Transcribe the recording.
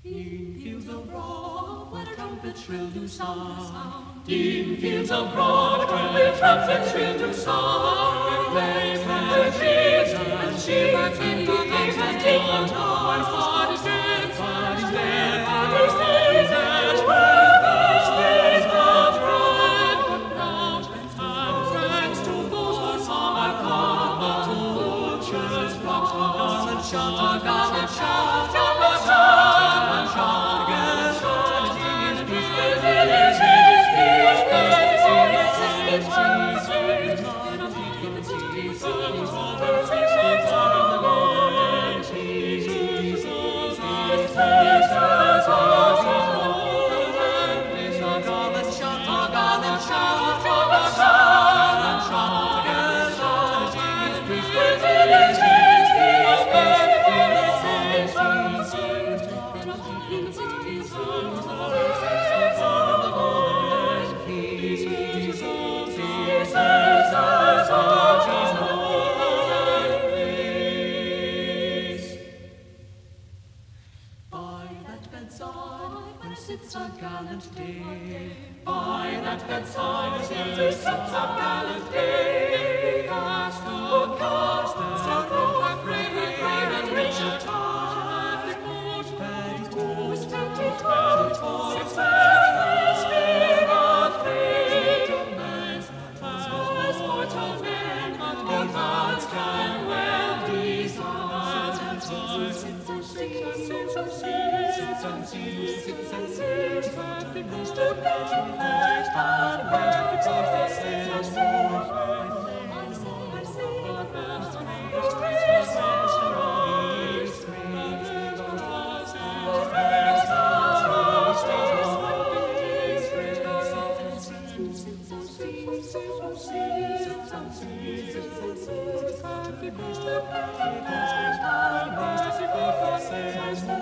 In fields abroad, where trumpets shrill do sound. In fields abroad, where trumpets shrill do sound. They and shields and shields and gates and take on our God is dead, God is dead, God is dead, and where stays the broken round, and friends to foes are come, to butchers flock, and shout, and shout, and shout. Sits a gallant day. By that bedside sits a gallant day. Cast the road, brave and Richard Todd. Whose petticoat sits the spear of fate. As mortal men, but gods can well desire. Sits and sees, but the most of them light and where the sails the most of them